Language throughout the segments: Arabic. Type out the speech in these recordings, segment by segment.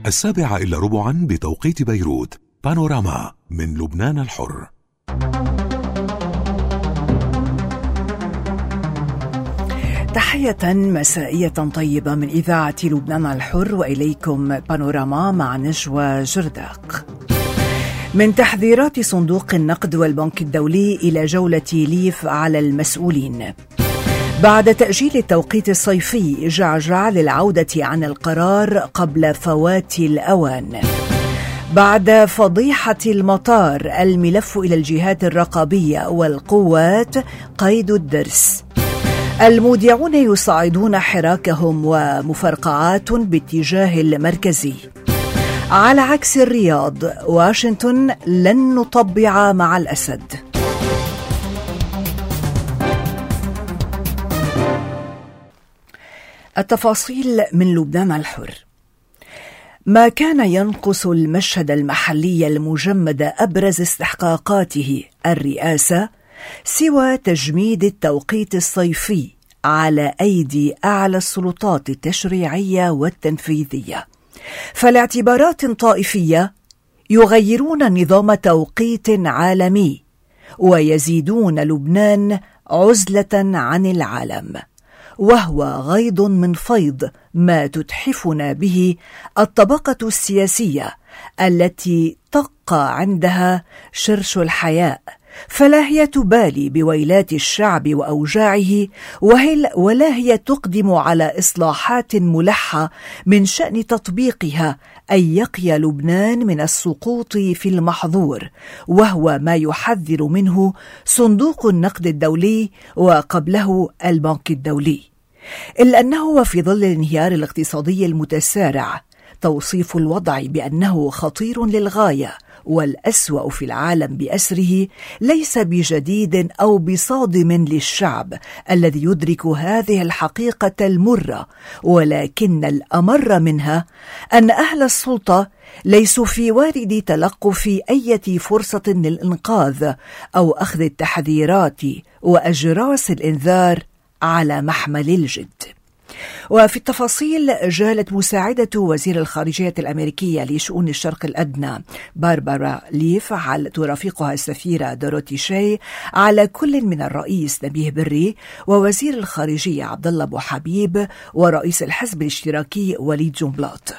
7:15 بتوقيت بيروت. بانوراما من لبنان الحر. تحية مسائية طيبة من إذاعة لبنان الحر، وإليكم بانوراما مع نجوى جرداق. من تحذيرات صندوق النقد والبنك الدولي إلى جولة ليف على المسؤولين. بعد تأجيل التوقيت الصيفي، جعجع للعودة عن القرار قبل فوات الأوان. بعد فضيحة المطار، الملف إلى الجهات الرقابية والقوات قيد الدرس. المودعون يصعدون حراكهم ومفرقعات باتجاه المركزي. على عكس الرياض، واشنطن لن نطبع مع الأسد. التفاصيل من لبنان الحر. ما كان ينقص المشهد المحلي المجمد أبرز استحقاقاته الرئاسة سوى تجميد التوقيت الصيفي على أيدي أعلى السلطات التشريعية والتنفيذية، فالاعتبارات طائفية يغيرون نظام توقيت عالمي ويزيدون لبنان عزلة عن العالم، وهو غيض من فيض ما تتحفنا به الطبقة السياسية التي طق عندها شرش الحياء، فلا هي تبالي بويلات الشعب وأوجاعه، ولا هي تقدم على إصلاحات ملحة من شأن تطبيقها أن يقي لبنان من السقوط في المحظور، وهو ما يحذر منه صندوق النقد الدولي وقبله البنك الدولي. إلا أنه وفي ظل الانهيار الاقتصادي المتسارع، توصيف الوضع بأنه خطير للغاية والأسوأ في العالم بأسره ليس بجديد أو بصادم للشعب الذي يدرك هذه الحقيقة المرة، ولكن الأمر منها أن أهل السلطة ليسوا في وارد تلقف أي فرصة للإنقاذ أو أخذ التحذيرات وأجراس الإنذار على محمل الجد. وفي التفاصيل، جالت مساعدة وزير الخارجية الأمريكية لشؤون الشرق الأدنى باربارا ليف ترافقها السفيرة دوروثي شاي على كل من الرئيس نبيه بري ووزير الخارجية عبد الله أبو حبيب ورئيس الحزب الاشتراكي وليد جنبلاط.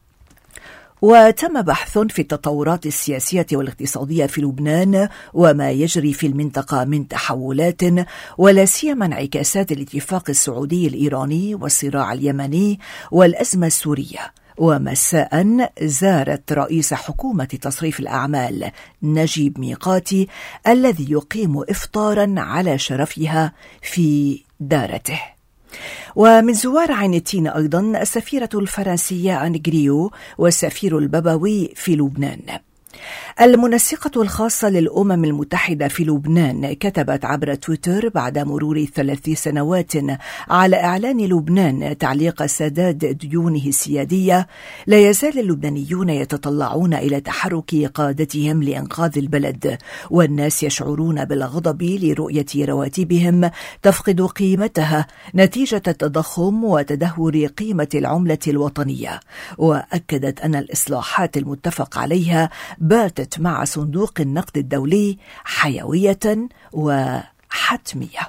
وتم بحث في التطورات السياسية والاقتصادية في لبنان وما يجري في المنطقة من تحولات، ولا سيما انعكاسات الاتفاق السعودي الإيراني والصراع اليمني والأزمة السورية. ومساء زارت رئيس حكومة تصريف الأعمال نجيب ميقاتي الذي يقيم إفطارا على شرفها في دارته. ومن زوار عين التين أيضا السفيرة الفرنسية أن غريو والسفير البابوي في لبنان. المنسقة الخاصة للأمم المتحدة في لبنان كتبت عبر تويتر بعد مرور 3 سنوات على إعلان لبنان تعليق سداد ديونه السيادية: لا يزال اللبنانيون يتطلعون إلى تحرك قادتهم لإنقاذ البلد، والناس يشعرون بالغضب لرؤية رواتبهم تفقد قيمتها نتيجة التضخم وتدهور قيمة العملة الوطنية. وأكدت أن الإصلاحات المتفق عليها باتت مع صندوق النقد الدولي حيوية وحتمية.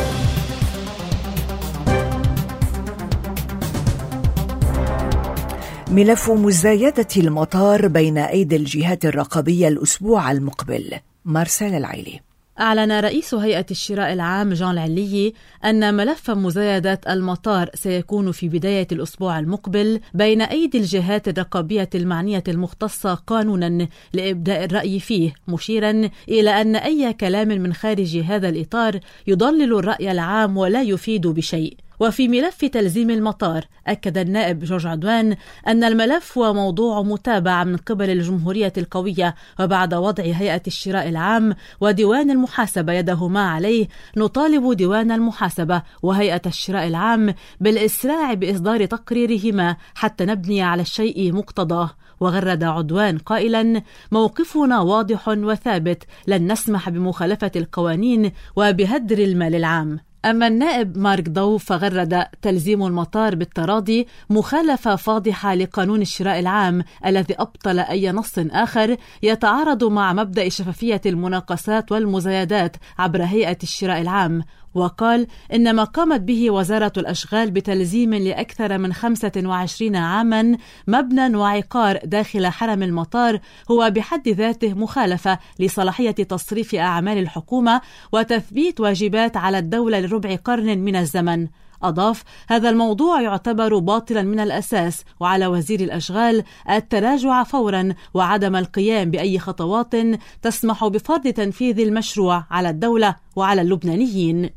ملف مزايدة المطار بين أيدي الجهات الرقابية الأسبوع المقبل. مارسيل العيلي. أعلن رئيس هيئة الشراء العام جان العلي أن ملف مزايدة المطار سيكون في بداية الأسبوع المقبل بين أيدي الجهات الرقابية المعنية المختصة قانونا لإبداء الرأي فيه، مشيرا إلى أن أي كلام من خارج هذا الإطار يضلل الرأي العام ولا يفيد بشيء. وفي ملف تلزيم المطار، أكد النائب جورج عدوان أن الملف هو موضوع متابع من قبل الجمهورية القوية، وبعد وضع هيئة الشراء العام وديوان المحاسبة يدهما عليه، نطالب ديوان المحاسبة وهيئة الشراء العام بالإسراع بإصدار تقريرهما حتى نبني على الشيء مقتضاه. وغرد عدوان قائلا: موقفنا واضح وثابت، لن نسمح بمخالفة القوانين وبهدر المال العام. أما النائب مارك ضو فغرد تلزيم المطار بالتراضي مخالفة فاضحة لقانون الشراء العام الذي أبطل أي نص آخر يتعارض مع مبدأ شفافية المناقصات والمزايدات عبر هيئة الشراء العام. وقال إن ما قامت به وزارة الأشغال بتلزيم لأكثر من 25 عاما مبنى وعقار داخل حرم المطار هو بحد ذاته مخالفة لصلاحية تصريف أعمال الحكومة وتثبيت واجبات على الدولة لربع قرن من الزمن. أضاف: هذا الموضوع يعتبر باطلا من الأساس، وعلى وزير الأشغال التراجع فورا وعدم القيام بأي خطوات تسمح بفرض تنفيذ المشروع على الدولة وعلى اللبنانيين.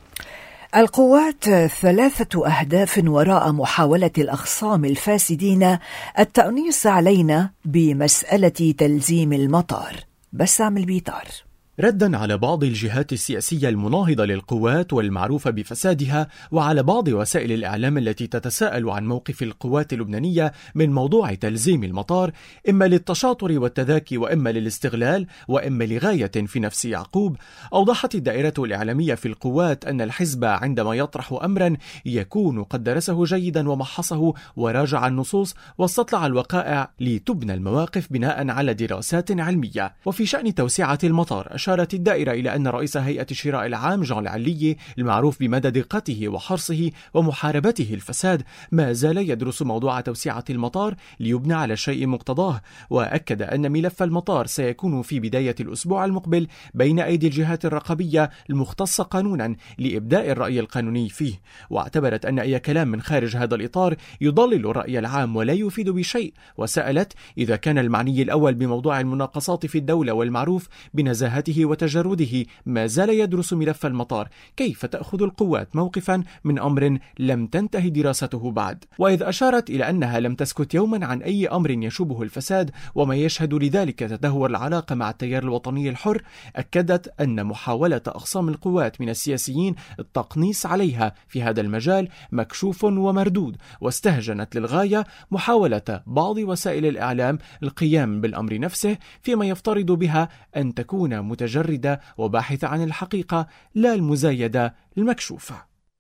القوات 3 أهداف وراء محاولة الأخصام الفاسدين التأنيص علينا بمسألة تلزيم المطار. بسام البيطار. ردا على بعض الجهات السياسية المناهضة للقوات والمعروفة بفسادها، وعلى بعض وسائل الإعلام التي تتساءل عن موقف القوات اللبنانية من موضوع تلزيم المطار، إما للتشاطر والتذاكي وإما للاستغلال وإما لغاية في نفس يعقوب، أوضحت الدائرة الإعلامية في القوات أن الحزب عندما يطرح أمرا يكون قد درسه جيدا ومحصه وراجع النصوص واستطلع الوقائع لتبنى المواقف بناء على دراسات علمية. وفي شأن توسعة المطار أشارت الدائرة إلى أن رئيس هيئة الشراء العام جان العليي المعروف بمدى دقته وحرصه ومحاربته الفساد ما زال يدرس موضوع توسعة المطار ليبنى على شيء مقتضاه، وأكد أن ملف المطار سيكون في بداية الأسبوع المقبل بين أيدي الجهات الرقابية المختصة قانونا لإبداء الرأي القانوني فيه، واعتبرت أن أي كلام من خارج هذا الإطار يضلل الرأي العام ولا يفيد بشيء، وسألت: إذا كان المعني الأول بموضوع المناقصات في الدولة والمعروف بنزاهته وتجرده ما زال يدرس ملف المطار، كيف تأخذ القوات موقفا من أمر لم تنتهي دراسته بعد؟ وإذ أشارت إلى أنها لم تسكت يوما عن أي أمر يشوبه الفساد وما يشهد لذلك تدهور العلاقة مع التيار الوطني الحر، أكدت أن محاولة أخصام القوات من السياسيين التقنيص عليها في هذا المجال مكشوف ومردود، واستهجنت للغاية محاولة بعض وسائل الإعلام القيام بالأمر نفسه، فيما يفترض بها أن تكون متجردة وباحثة عن الحقيقة لا المزايدة المكشوفة.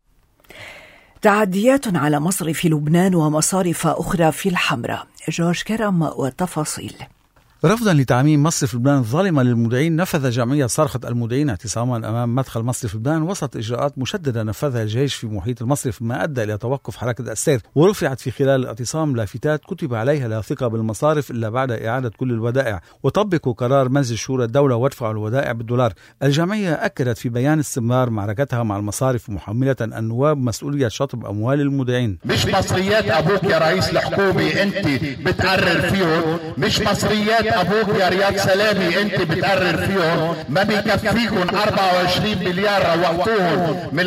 تعديات على مصرف لبنان ومصارف أخرى في الحمراء. جورج كرم والتفاصيل. رفضا لتعميم مصرف لبنان الظالمة للمودعين، نفذ جمعية صرخة المودعين اعتصاما أمام مدخل مصرف لبنان وسط إجراءات مشددة نفذها الجيش في محيط المصرف، ما أدى إلى توقف حركة السير. ورفعت في خلال الاعتصام لافتات كتب عليها: لا ثقة بالمصارف إلا بعد إعادة كل الودائع، وطبقوا قرار مجلس شورى الدولة وادفعوا الودائع بالدولار. الجمعية أكدت في بيان استمرار معركتها مع المصارف، محملة النواب مسؤولية شطب أموال المودعين. مش مصريات أبوك يا رئيس الحكومة أنت بتقرر فيهم، مش مصريات أبوك يا رياض سلامي أنت بتقرر فيهم. ما بيكفيكم 24 مليار روحتوهم من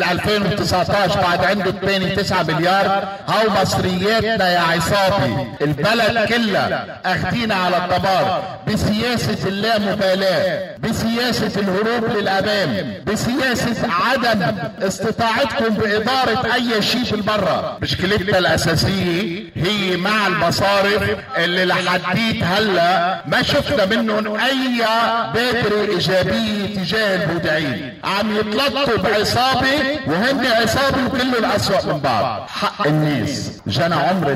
2019 بعد عنده 9 مليار. هاو مصرياتنا يا عصابي، البلد كلها أخدينا على الطبار بسياسة اللامبالاة، بسياسة الهروب للأمام، بسياسة عدم استطاعتكم بإدارة أي شيء في البرة. مشكلتنا الأساسية هي مع المصارف اللي لحديت هلا ما شفنا منهم اي بادرة ايجابية تجاه المودعين. عم يتلطوا بعصابة وهن عصابة وكله الاسوأ من بعض. حق الناس جنى عمر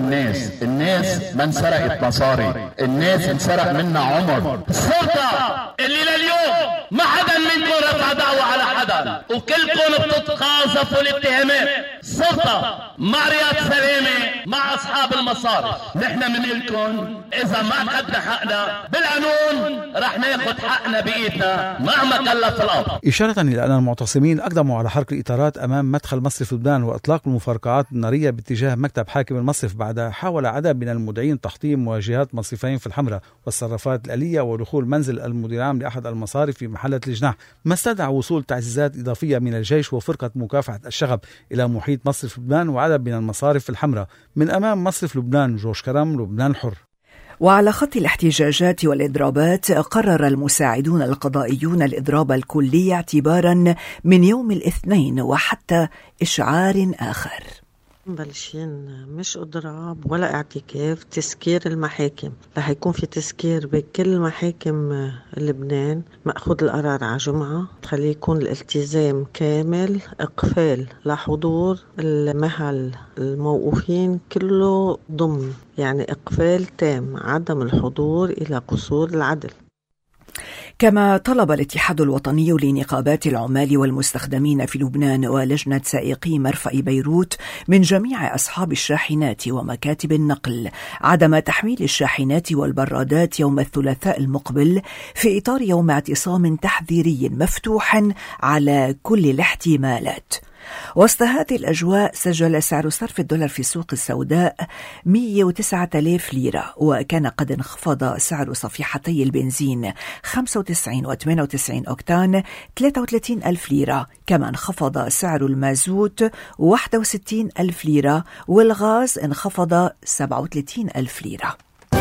الناس ما انسرقت مصاري، الناس انسرق منها عمر. السلطة اللي لليوم ما حدا منكم رفع دعوة على حدا وكلكم بتتقاذفوا الاتهامات. السلطة مع رياض سلامة مع اصحاب المصارف. نحن بنقلكم اذا ما اخذنا حقنا بالقانون رح ناخد حقنا بايدنا مهما كلف الامر. إشارة إلى أن المعتصمين أقدموا على حرق الإطارات أمام مدخل مصرف لبنان وإطلاق المفرقعات النارية باتجاه مكتب حاكم المصرف، بعد حاول عدد من المودعين تحطيم واجهات مصرفين في الحمراء والصرافات الآلية ودخول منزل المدير العام لأحد المصارف في محلة الجناح، ما استدعى وصول تعزيزات إضافية من الجيش وفرقة مكافحة الشغب إلى محيط مصرف لبنان وعدد من المصارف في الحمراء. من أمام مصرف لبنان، جورج كرم، لبنان الحر. وعلى خط الاحتجاجات والإضرابات، قرر المساعدون القضائيون الإضراب الكلي اعتبارا من يوم الاثنين وحتى إشعار آخر. مبلشين مش اضراب ولا اعتكاف، تسكير المحاكم. رح يكون في تسكير بكل محاكم لبنان، مأخوذ القرار على جمعة، خليه يكون الالتزام كامل، اقفال لحضور المحل الموقوفين كله ضمن، يعني اقفال تام، عدم الحضور الى قصور العدل. كما طلب الاتحاد الوطني لنقابات العمال والمستخدمين في لبنان ولجنة سائقي مرفأ بيروت من جميع أصحاب الشاحنات ومكاتب النقل عدم تحميل الشاحنات والبرادات يوم الثلاثاء المقبل في إطار يوم اعتصام تحذيري مفتوح على كل الاحتمالات. وسط هذه الأجواء سجل سعر صرف الدولار في السوق السوداء 109,000 ليرة، وكان قد انخفض سعر صفيحتي البنزين 95 و98 أوكتان 33,000 ليرة، كما انخفض سعر المازوت 61,000 ليرة، والغاز انخفض 37,000 ليرة.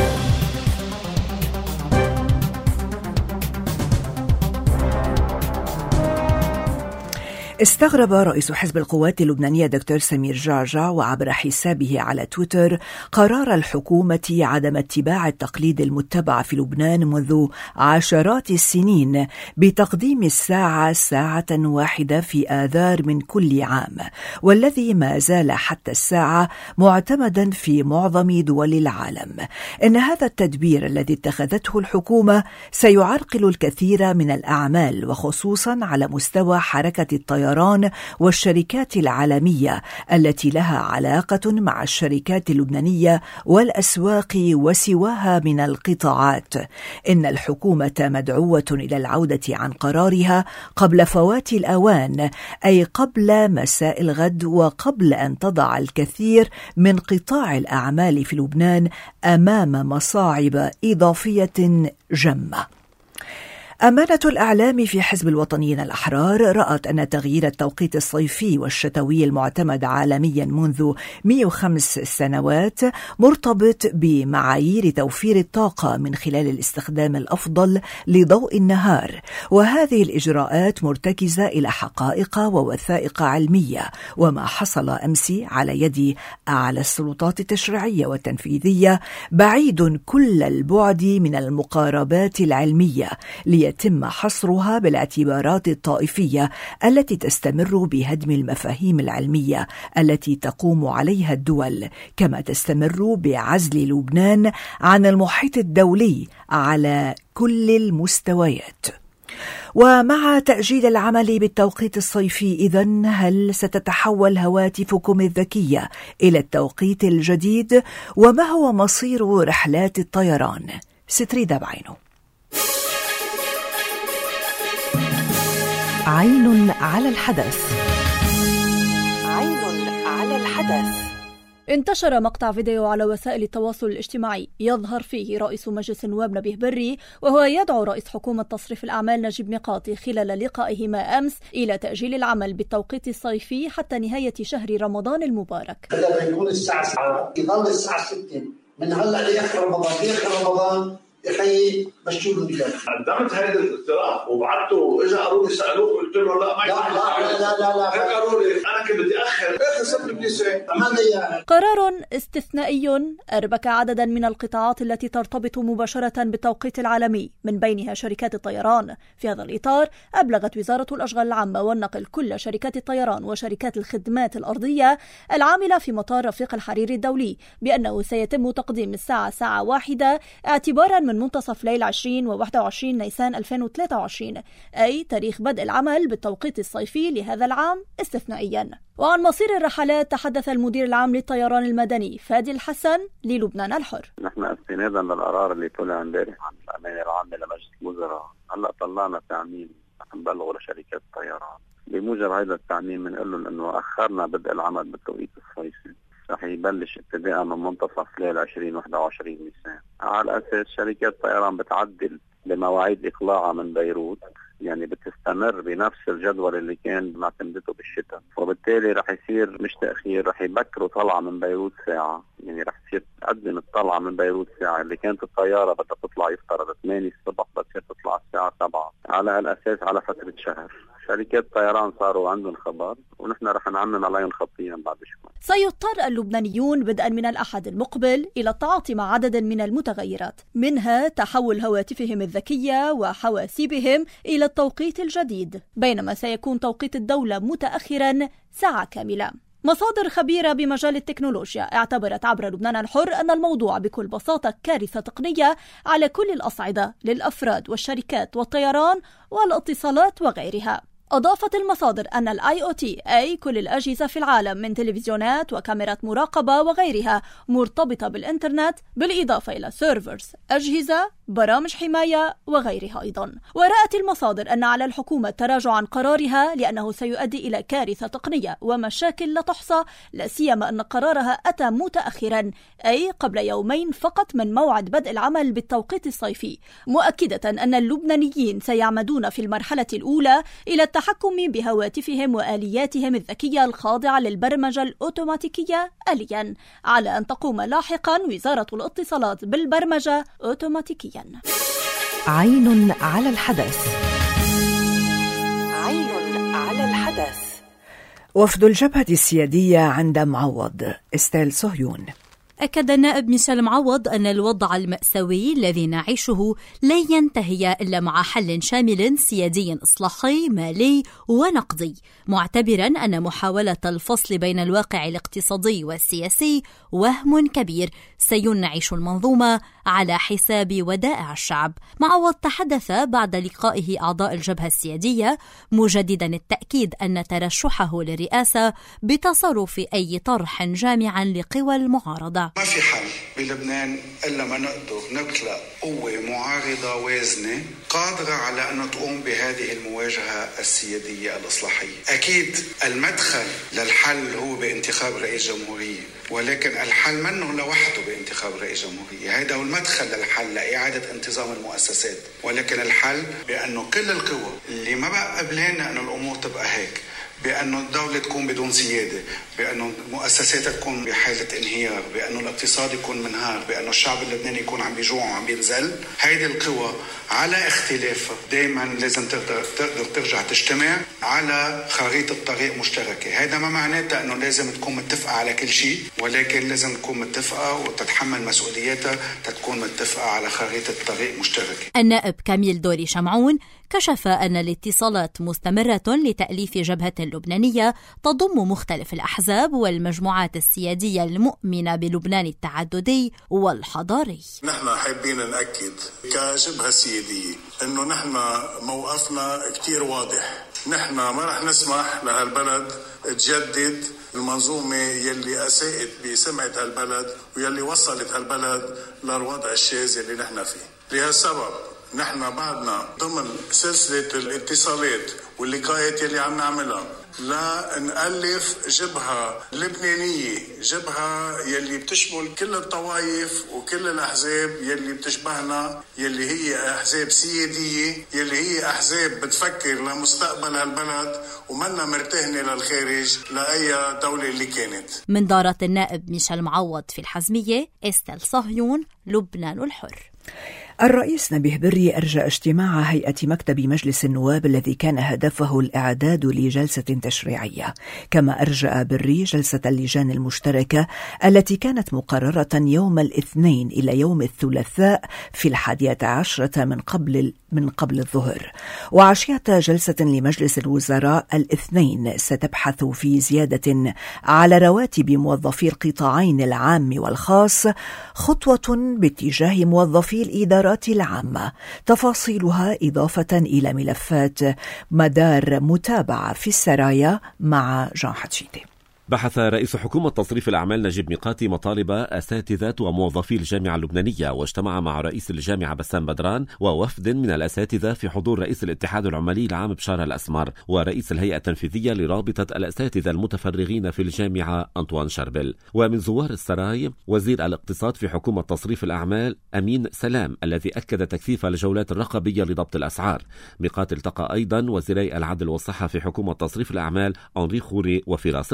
استغرب رئيس حزب القوات اللبنانية دكتور سمير جعجع وعبر حسابه على تويتر قرار الحكومة عدم اتباع التقليد المتبع في لبنان منذ عشرات السنين بتقديم الساعة ساعة واحدة في آذار من كل عام، والذي ما زال حتى الساعة معتمدا في معظم دول العالم. إن هذا التدبير الذي اتخذته الحكومة سيعرقل الكثير من الأعمال، وخصوصا على مستوى حركة الطيران والشركات العالمية التي لها علاقة مع الشركات اللبنانية والأسواق وسواها من القطاعات. إن الحكومة مدعوة إلى العودة عن قرارها قبل فوات الأوان، أي قبل مساء الغد، وقبل أن تضع الكثير من قطاع الأعمال في لبنان أمام مصاعب إضافية جمة. أمانة الأعلام في حزب الوطنيين الأحرار رأت أن تغيير التوقيت الصيفي والشتوي المعتمد عالميا منذ 105 سنوات مرتبط بمعايير توفير الطاقة من خلال الاستخدام الأفضل لضوء النهار، وهذه الإجراءات مرتكزة إلى حقائق ووثائق علمية، وما حصل أمس على يد أعلى السلطات التشريعية والتنفيذية بعيد كل البعد من المقاربات العلمية يتم حصرها بالاعتبارات الطائفية التي تستمر بهدم المفاهيم العلمية التي تقوم عليها الدول، كما تستمر بعزل لبنان عن المحيط الدولي على كل المستويات. ومع تأجيل العمل بالتوقيت الصيفي، إذن هل ستتحول هواتفكم الذكية إلى التوقيت الجديد؟ وما هو مصير رحلات الطيران؟ ستريدة بعينه. عين على الحدث. عين على الحدث. انتشر مقطع فيديو على وسائل التواصل الاجتماعي يظهر فيه رئيس مجلس النواب نبيه بري وهو يدعو رئيس حكومة تصريف الأعمال نجيب ميقاتي خلال لقائهما أمس إلى تأجيل العمل بالتوقيت الصيفي حتى نهاية شهر رمضان المبارك. هلا بيكون الساعة 7 يظل الساعة 6 من هلا لآخر رمضان، لآخر رمضان يا خيي مشوا له الرجال. قدمت هذا الاقتراح وبعته واجا قالوا لي سالوه قلت له لا ما لا لا لا لا لا قالوا لي انا كنت بدي اخر 6 بليسه. قرار استثنائي اربك عددا من القطاعات التي ترتبط مباشره بالتوقيت العالمي، من بينها شركات الطيران. في هذا الاطار ابلغت وزاره الاشغال العامه والنقل كل شركات الطيران وشركات الخدمات الارضيه العامله في مطار رفيق الحريري الدولي بانه سيتم تقديم الساعه ساعه واحده اعتبارا من منتصف ليل 20 و21 نيسان 2023، أي تاريخ بدء العمل بالتوقيت الصيفي لهذا العام استثنائيا. وعن مصير الرحلات تحدث المدير العام للطيران المدني فادي الحسن للبنان الحر. نحن استنادا للقرار اللي طلع امبارح عن الأمانة العامة لمجلس الوزراء، هلا طلعنا تعميم نبلغه لشركات الطيران. بموجب هذا التعميم بنقول لهم انه اخرنا بدء العمل بالتوقيت الصيفي، رح يبلش ابتداء من منتصف ليل 2021 نيسان. على اساس شركات الطيران بتعدل بمواعيد اقلاعها من بيروت، يعني بتستمر بنفس الجدول اللي كان معتمدته بالشتاء، وبالتالي رح يصير مش تاخير، رح يبكروا طلعه من بيروت ساعه، يعني رح تصير تقدم الطلعه من بيروت ساعه. اللي كانت الطياره بدها تطلع يفترض 8 الصبح بتصير تطلع الساعه 7 على الاساس على فتره شهر شركات الطيران صاروا عندهم خبر ونحن رح نعمم عليهم خطيا بعد شوي. سيضطر اللبنانيون بدءا من الأحد المقبل إلى التعاطي مع عدد من المتغيرات، منها تحول هواتفهم الذكية وحواسيبهم إلى التوقيت الجديد، بينما سيكون توقيت الدولة متأخرا ساعة كاملة. مصادر خبيرة بمجال التكنولوجيا اعتبرت عبر لبنان الحر أن الموضوع بكل بساطة كارثة تقنية على كل الأصعدة للأفراد والشركات والطيران والاتصالات وغيرها. أضافت المصادر أن الIoT أي كل الأجهزة في العالم من تلفزيونات وكاميرات مراقبة وغيرها مرتبطة بالإنترنت، بالإضافة إلى سيرفرز، أجهزة، برامج حماية وغيرها أيضا. ورأت المصادر أن على الحكومة التراجع عن قرارها لأنه سيؤدي إلى كارثة تقنية ومشاكل لا تحصى، لا سيما أن قرارها أتى متأخرا أي قبل يومين فقط من موعد بدء العمل بالتوقيت الصيفي، مؤكدة أن اللبنانيين سيعمدون في المرحلة الأولى إلى التحكم بهواتفهم وآلياتهم الذكية الخاضعة للبرمجة الأوتوماتيكية آليا، على أن تقوم لاحقا وزارة الاتصالات بالبرمجة أوتوماتيكيا. عين على الحدث. عين على الحدث. وفد الجبهة السيادية عند معوض استيل صهيون. أكد النائب ميشيل معوض أن الوضع المأساوي الذي نعيشه لن ينتهي إلا مع حل شامل سيادي إصلاحي مالي ونقدي، معتبرا أن محاولة الفصل بين الواقع الاقتصادي والسياسي وهم كبير سينعش المنظومة على حساب ودائع الشعب. معوض تحدث بعد لقائه أعضاء الجبهة السيادية مجددا التأكيد أن ترشحه للرئاسة بتصرف أي طرح جامع لقوى المعارضة. ما في حل بلبنان إلا ما نقدر نخلق قوة معارضة وازنة قادرة على أن تقوم بهذه المواجهة السيادية الإصلاحية. أكيد المدخل للحل هو بانتخاب رئيس جمهورية، ولكن الحل منه لوحده بانتخاب رئيس جمهورية، هذا هو المدخل للحل لإعادة انتظام المؤسسات، ولكن الحل بأنه كل القوى اللي ما بقى قبلنا أن الأمور تبقى هيك، بأنه الدولة تكون بدون سيادة، بأنه المؤسسات تكون بحالة انهيار، بأنه الاقتصاد يكون منهار، بأنه الشعب اللبناني يكون عم بيجوع وعم بينزل. هيدي القوى على اختلافها دايما لازم تقدر ترجع تجتمع على خريطة طريق مشتركة. هذا ما معناته أنه لازم تكون متفقة على كل شيء، ولكن لازم تكون متفقة وتتحمل مسؤولياتها تكون متفقة على خريطة طريق مشتركة. النائب كاميل دوري شمعون كشف أن الاتصالات مستمرة لتأليف جبهة لبنانية تضم مختلف الأحزاب والمجموعات السيادية المؤمنة بلبنان التعددي والحضاري. نحن حابين نأكد كجبهة سيادية أنه نحن موقفنا كتير واضح. نحن ما رح نسمح لهالبلد تجدد المنظومة يلي أساءت بسمعة هالبلد ويلي وصلت هالبلد للوضع الشاذ اللي نحن فيه. لهالسبب نحن بعدنا ضمن سلسلة الاتصالات واللقاءات يلي عم نعملها لا نألف جبهة لبنانية، جبهة يلي بتشمل كل الطوائف وكل الأحزاب يلي بتشبهنا، يلي هي أحزاب سيادية، يلي هي أحزاب بتفكر لمستقبل هالبلد ومنا مرتهنة للخارج لأي دولة اللي كانت. من دارة النائب ميشيل معوض في الحزمية استيل صهيون، لبنان الحر. الرئيس نبيه بري أرجى اجتماع هيئة مكتب مجلس النواب الذي كان هدفه الإعداد لجلسة تشريعية، كما أرجى بري جلسة اللجان المشتركة التي كانت مقررة يوم الاثنين إلى يوم الثلاثاء في 11 من قبل الظهر. وعشية جلسة لمجلس الوزراء الاثنين ستبحث في زيادة على رواتب موظفي القطاعين العام والخاص، خطوة باتجاه موظفي الإدارات العامة. تفاصيلها إضافة إلى ملفات مدار متابعة في السرايا مع جان حتشيتي. بحث رئيس حكومة تصريف الأعمال نجيب ميقاتي مطالب أساتذة وموظفي الجامعة اللبنانية، واجتمع مع رئيس الجامعة بسام بدران ووفد من الأساتذة في حضور رئيس الاتحاد العمالي العام بشار الأسمر ورئيس الهيئة التنفيذية لرابطة الأساتذة المتفرغين في الجامعة أنطوان شربل. ومن زوار السراي وزير الاقتصاد في حكومة تصريف الأعمال أمين سلام الذي أكد تكثيف الجولات الرقابية لضبط الأسعار. ميقاتي التقى أيضا وزيري العدل والصحة في حكومة تصريف الأعمال أنري خوري وفراس الأبيض.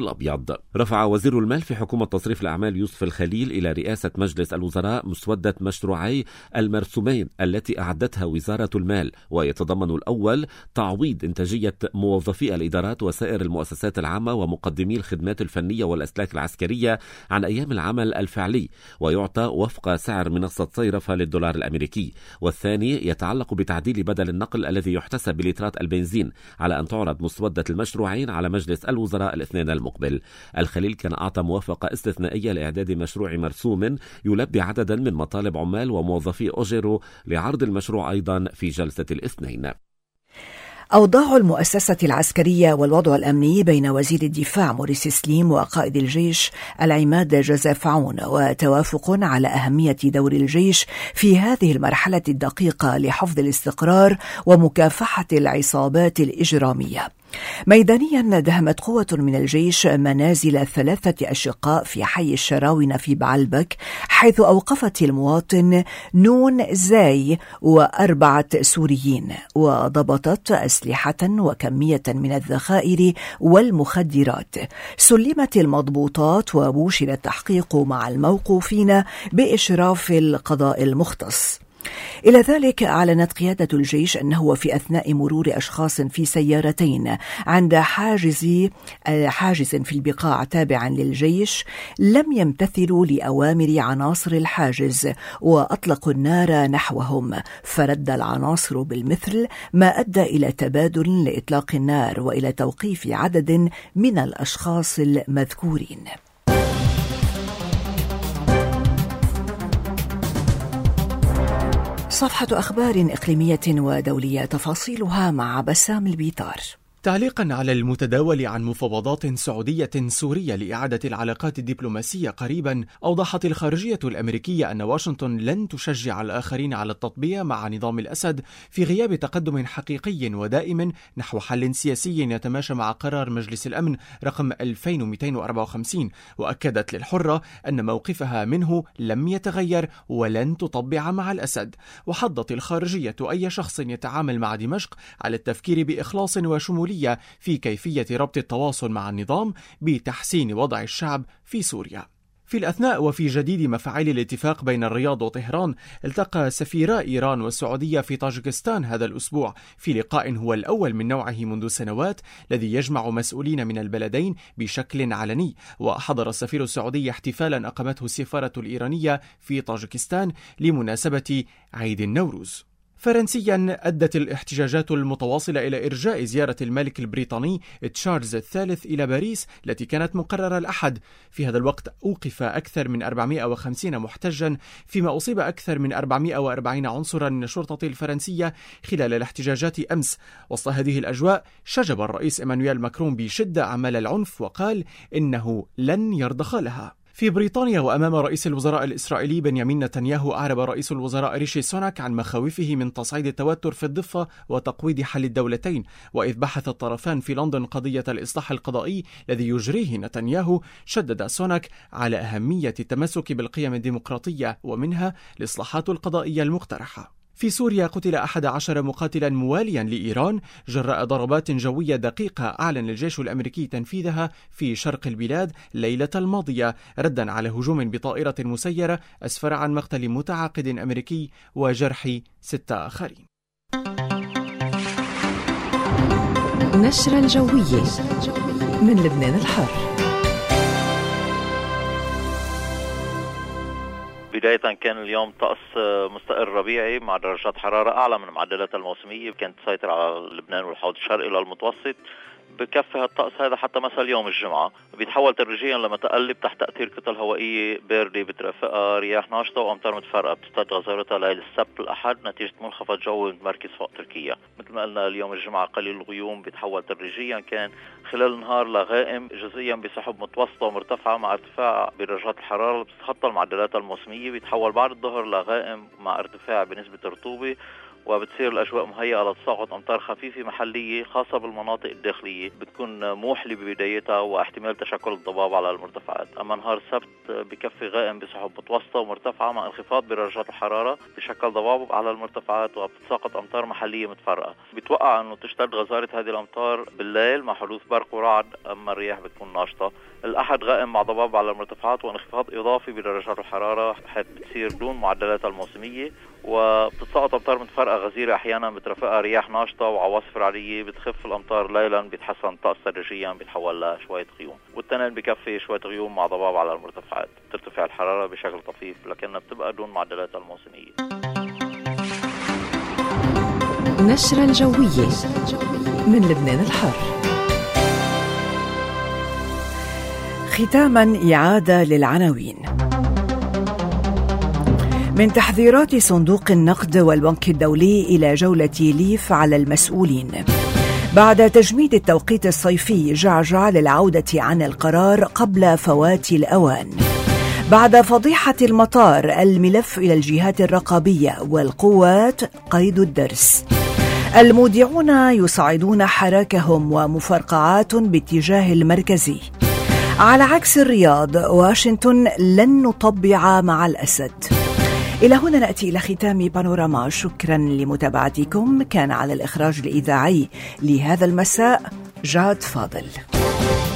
الاقتصاد. رفع وزير المال في حكومة تصريف الأعمال يوسف الخليل إلى رئاسة مجلس الوزراء مسودة مشروعي المرسومين التي أعدتها وزارة المال، ويتضمن الأول تعويض إنتاجية موظفي الإدارات وسائر المؤسسات العامة ومقدمي الخدمات الفنية والأسلاك العسكرية عن أيام العمل الفعلي، ويعطى وفق سعر منصة صيرفة للدولار الأمريكي. والثاني يتعلق بتعديل بدل النقل الذي يحتسب بلترات البنزين، على أن تعرض مسودة المشروعين على مجلس الوزراء الاثنين المقبل. الخليل كان أعطى موافقة استثنائية لإعداد مشروع مرسوم يلبي عددا من مطالب عمال وموظفي أوجيرو لعرض المشروع أيضا في جلسة الاثنين. أوضاع المؤسسة العسكرية والوضع الأمني بين وزير الدفاع موريس سليم وقائد الجيش العماد جوزيف عون، وتوافق على أهمية دور الجيش في هذه المرحلة الدقيقة لحفظ الاستقرار ومكافحة العصابات الإجرامية. ميدانيا دهمت قوة من الجيش منازل 3 أشقاء في حي الشراونة في بعلبك، حيث أوقفت المواطن نون زاي و4 سوريين، وضبطت أسلحة وكمية من الذخائر والمخدرات. سلمت المضبوطات وبوشر التحقيق مع الموقوفين بإشراف القضاء المختص. إلى ذلك أعلنت قيادة الجيش أنه في أثناء مرور أشخاص في سيارتين عند حاجز في البقاع تابع للجيش لم يمتثلوا لأوامر عناصر الحاجز وأطلقوا النار نحوهم، فرد العناصر بالمثل، ما أدى إلى تبادل لإطلاق النار وإلى توقيف عدد من الأشخاص المذكورين. صفحة أخبار إقليمية ودولية، تفاصيلها مع بسام البيطار. تعليقا على المتداول عن مفاوضات سعودية سورية لإعادة العلاقات الدبلوماسية قريبا، أوضحت الخارجية الأمريكية أن واشنطن لن تشجع الآخرين على التطبيع مع نظام الأسد في غياب تقدم حقيقي ودائم نحو حل سياسي يتماشى مع قرار مجلس الأمن رقم 2254. وأكدت للحرة أن موقفها منه لم يتغير ولن تطبع مع الأسد. وحضت الخارجية أي شخص يتعامل مع دمشق على التفكير بإخلاص وشمولية في كيفية ربط التواصل مع النظام بتحسين وضع الشعب في سوريا. في الأثناء وفي جديد مفاعيل الاتفاق بين الرياض وطهران، التقى سفيرا إيران والسعودية في طاجكستان هذا الأسبوع في لقاء هو الأول من نوعه منذ سنوات، الذي يجمع مسؤولين من البلدين بشكل علني. وحضر السفير السعودي احتفالا أقامته السفارة الإيرانية في طاجكستان لمناسبة عيد النوروز. فرنسيا أدت الاحتجاجات المتواصلة إلى إرجاء زيارة الملك البريطاني تشارلز الثالث إلى باريس التي كانت مقررة الأحد. في هذا الوقت أوقف أكثر من 450 محتجا، فيما أصيب أكثر من 440 عنصرا من الشرطة الفرنسية خلال الاحتجاجات أمس. وسط هذه الأجواء شجب الرئيس إيمانويل ماكرون بشدة أعمال العنف وقال إنه لن يرضخ لها. في بريطانيا وأمام رئيس الوزراء الإسرائيلي بنيامين نتنياهو، أعرب رئيس الوزراء ريشي سوناك عن مخاوفه من تصعيد التوتر في الضفة وتقويض حل الدولتين. وإذ بحث الطرفان في لندن قضية الإصلاح القضائي الذي يجريه نتنياهو، شدد سوناك على أهمية التمسك بالقيم الديمقراطية ومنها الإصلاحات القضائية المقترحة. في سوريا قتل 11 مقاتلا مواليا لإيران جراء ضربات جوية دقيقة أعلن الجيش الأمريكي تنفيذها في شرق البلاد الليلة الماضية، ردا على هجوم بطائرة مسيرة أسفر عن مقتل متعاقد أمريكي وجرح 6 آخرين. نشرة الجوية من لبنان الحر. بداية كان اليوم طقس مستقر ربيعي مع درجات حرارة أعلى من المعدلات الموسمية كانت تسيطر على لبنان والحوض الشرقي للمتوسط. بكفي هالطقس هذا حتى مساء اليوم الجمعة، بيتحول تدريجيا لما تقلب تحت تأثير كتل هوائية باردة بترافقها رياح ناشطة وأمطار متفرقة بتزداد غزارتها ليلة السبت الأحد نتيجة منخفض جوي متمركز فوق تركيا. مثل ما قلنا اليوم الجمعة قليل الغيوم، بيتحول تدريجيا كان خلال النهار لغائم جزئيا بسحب متوسطة ومرتفعة مع ارتفاع بدرجات الحرارة اللي بتتخطى المعدلات الموسمية. بيتحول بعد الظهر لغائم مع ارتفاع بنسبة الرطوبة وبتصير الأجواء مهيئة لتساقط أمطار خفيفة محلية خاصة بالمناطق الداخلية، بتكون موحلة ببدايتها واحتمال تشكل الضباب على المرتفعات. أما نهار السبت بكفي غائم بسحب متوسطة ومرتفعة مع انخفاض بدرجات الحرارة بشكل ضباب على المرتفعات، وبتساقط أمطار محلية متفرقة. بتوقع أنه تشتد غزارة هذه الأمطار بالليل مع حدوث برق ورعد، أما الرياح بتكون ناشطة. الأحد غائم مع ضباب على المرتفعات وانخفاض إضافي بدرجات الحرارة حيث بتصير دون معدلات الموسمية، وبتتساقط أمطار متفرقة غزيرة أحيانا بترافقها رياح ناشطة وعواصف رعدية. بتخف الأمطار ليلا، بيتحسن الطقس تدريجيا، بيتحول لشوية غيوم، والتنين بكفي شوية غيوم مع ضباب على المرتفعات. ترتفع الحرارة بشكل طفيف لكنها بتبقى دون معدلات الموسمية. نشرة الجوية من لبنان الحر. ختاما إعادة للعناوين. من تحذيرات صندوق النقد والبنك الدولي إلى جولة ليف على المسؤولين. بعد تجميد التوقيت الصيفي جعجع للعودة عن القرار قبل فوات الأوان. بعد فضيحة المطار الملف إلى الجهات الرقابية والقوات قيد الدرس. المودعون يصعدون حراكهم ومفرقعات باتجاه المركزي. على عكس الرياض، واشنطن لن نطبع مع الأسد. إلى هنا نأتي إلى ختام بانوراما. شكرا لمتابعتكم. كان على الإخراج الإذاعي لهذا المساء جاد فاضل.